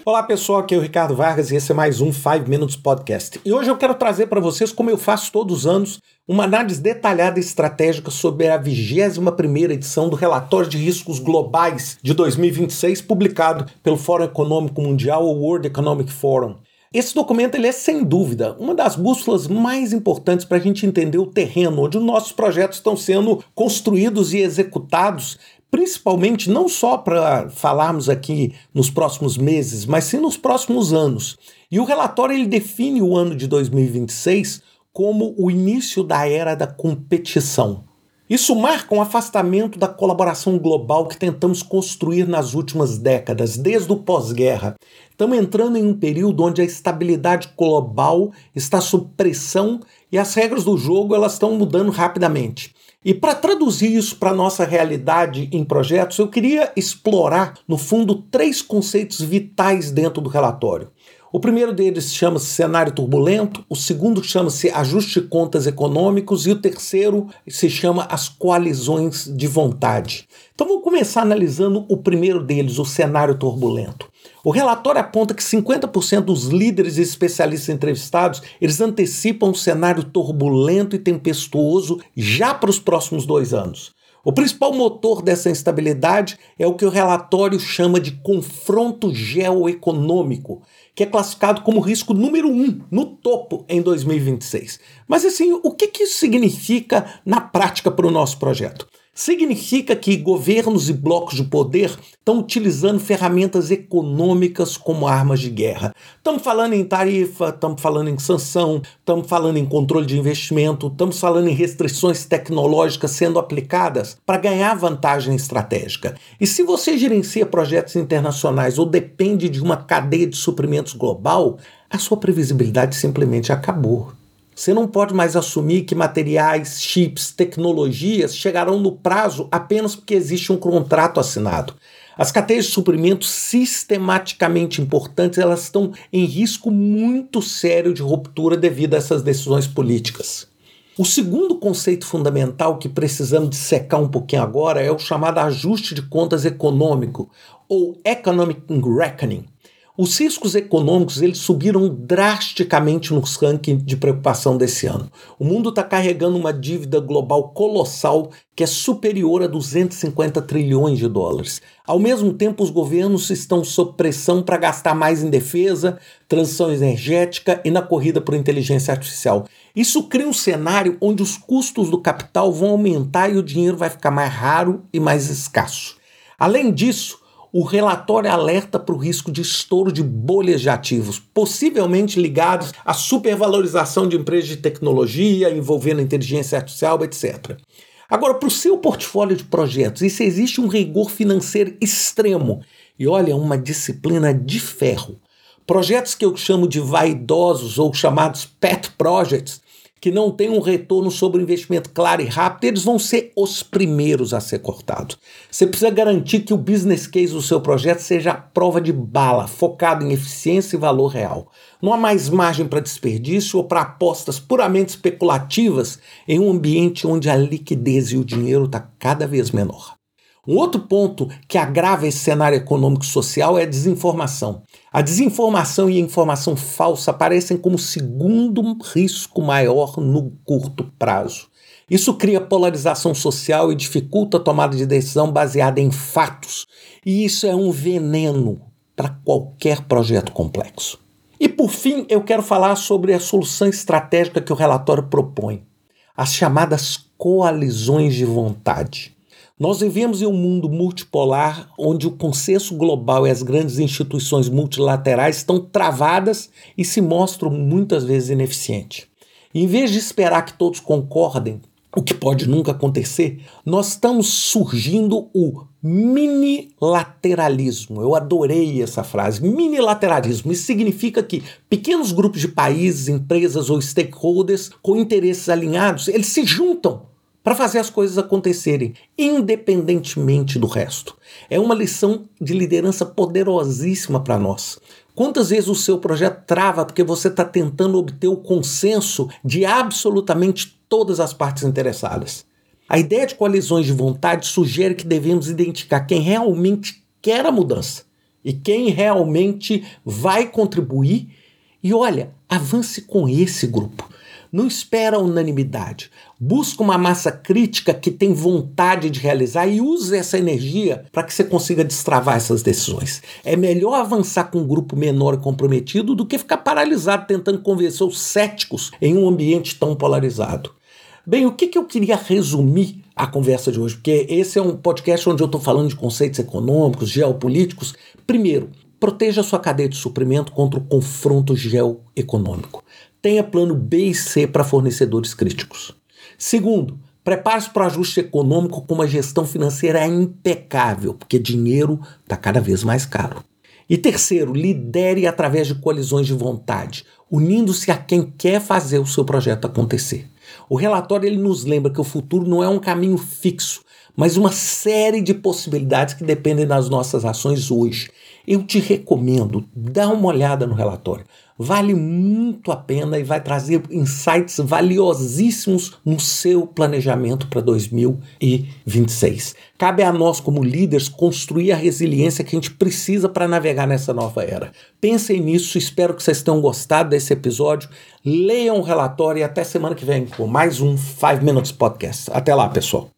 Olá pessoal, aqui é o Ricardo Vargas e esse é mais um 5 Minutes Podcast. E hoje eu quero trazer para vocês, como eu faço todos os anos, uma análise detalhada e estratégica sobre a 21ª edição do Relatório de Riscos Globais de 2026, publicado pelo Fórum Econômico Mundial, o World Economic Forum. Esse documento ele é, sem dúvida, uma das bússolas mais importantes para a gente entender o terreno onde os nossos projetos estão sendo construídos e executados, principalmente não só para falarmos aqui nos próximos meses, mas sim nos próximos anos. E o relatório ele define o ano de 2026 como o início da era da competição. Isso marca um afastamento da colaboração global que tentamos construir nas últimas décadas, desde o pós-guerra. Estamos entrando em um período onde a estabilidade global está sob pressão e as regras do jogo elas estão mudando rapidamente. E para traduzir isso para a nossa realidade em projetos, eu queria explorar, no fundo, 3 conceitos vitais dentro do relatório. O primeiro deles chama-se cenário turbulento, o segundo chama-se ajuste de contas econômicos e o terceiro se chama as coalizões de vontade. Então vamos começar analisando o primeiro deles, o cenário turbulento. O relatório aponta que 50% dos líderes e especialistas entrevistados, eles antecipam um cenário turbulento e tempestuoso já para os próximos 2 anos. O principal motor dessa instabilidade é o que o relatório chama de confronto geoeconômico, que é classificado como risco número 1, no topo, em 2026. Mas assim, o que isso significa na prática para o nosso projeto? Significa que governos e blocos de poder estão utilizando ferramentas econômicas como armas de guerra. Estamos falando em tarifa, estamos falando em sanção, estamos falando em controle de investimento, estamos falando em restrições tecnológicas sendo aplicadas para ganhar vantagem estratégica. E se você gerencia projetos internacionais ou depende de uma cadeia de suprimentos global, a sua previsibilidade simplesmente acabou. Você não pode mais assumir que materiais, chips, tecnologias chegarão no prazo apenas porque existe um contrato assinado. As cadeias de suprimentos sistematicamente importantes, elas estão em risco muito sério de ruptura devido a essas decisões políticas. O segundo conceito fundamental que precisamos dissecar um pouquinho agora é o chamado ajuste de contas econômico, ou Economic Reckoning. Os riscos econômicos eles subiram drasticamente nos rankings de preocupação desse ano. O mundo está carregando uma dívida global colossal que é superior a 250 trilhões de dólares. Ao mesmo tempo, os governos estão sob pressão para gastar mais em defesa, transição energética e na corrida por inteligência artificial. Isso cria um cenário onde os custos do capital vão aumentar e o dinheiro vai ficar mais raro e mais escasso. Além disso, o relatório alerta para o risco de estouro de bolhas de ativos, possivelmente ligados à supervalorização de empresas de tecnologia, envolvendo inteligência artificial, etc. Agora, para o seu portfólio de projetos, isso existe um rigor financeiro extremo e, olha, uma disciplina de ferro. Projetos que eu chamo de vaidosos ou chamados pet projects, que não têm um retorno sobre o investimento claro e rápido, eles vão ser os primeiros a ser cortados. Você precisa garantir que o business case do seu projeto seja a prova de bala, focado em eficiência e valor real. Não há mais margem para desperdício ou para apostas puramente especulativas em um ambiente onde a liquidez e o dinheiro está cada vez menor. Um outro ponto que agrava esse cenário econômico e social é a desinformação. A desinformação e a informação falsa aparecem como segundo risco maior no curto prazo. Isso cria polarização social e dificulta a tomada de decisão baseada em fatos. E isso é um veneno para qualquer projeto complexo. E por fim, eu quero falar sobre a solução estratégica que o relatório propõe. As chamadas coalizões de vontade. Nós vivemos em um mundo multipolar onde o consenso global e as grandes instituições multilaterais estão travadas e se mostram muitas vezes ineficientes. Em vez de esperar que todos concordem, o que pode nunca acontecer, nós estamos surgindo o minilateralismo. Eu adorei essa frase, minilateralismo. Isso significa que pequenos grupos de países, empresas ou stakeholders com interesses alinhados, eles se juntam para fazer as coisas acontecerem, independentemente do resto. É uma lição de liderança poderosíssima para nós. Quantas vezes o seu projeto trava porque você está tentando obter o consenso de absolutamente todas as partes interessadas? A ideia de coalizões de vontade sugere que devemos identificar quem realmente quer a mudança e quem realmente vai contribuir. E olha, avance com esse grupo. Não espera a unanimidade. Busca uma massa crítica que tem vontade de realizar e use essa energia para que você consiga destravar essas decisões. É melhor avançar com um grupo menor e comprometido do que ficar paralisado tentando convencer os céticos em um ambiente tão polarizado. Bem, o que eu queria resumir a conversa de hoje? Porque esse é um podcast onde eu estou falando de conceitos econômicos, geopolíticos. Primeiro, proteja sua cadeia de suprimento contra o confronto geoeconômico. Tenha plano B e C para fornecedores críticos. Segundo, prepare-se para o ajuste econômico com uma gestão financeira impecável, porque dinheiro está cada vez mais caro. E terceiro, lidere através de coalizões de vontade, unindo-se a quem quer fazer o seu projeto acontecer. O relatório ele nos lembra que o futuro não é um caminho fixo, mas uma série de possibilidades que dependem das nossas ações hoje. Eu te recomendo, dá uma olhada no relatório. Vale muito a pena e vai trazer insights valiosíssimos no seu planejamento para 2026. Cabe a nós, como líderes, construir a resiliência que a gente precisa para navegar nessa nova era. Pensem nisso, espero que vocês tenham gostado desse episódio. Leiam o relatório e até semana que vem com mais um 5 Minutes Podcast. Até lá, pessoal.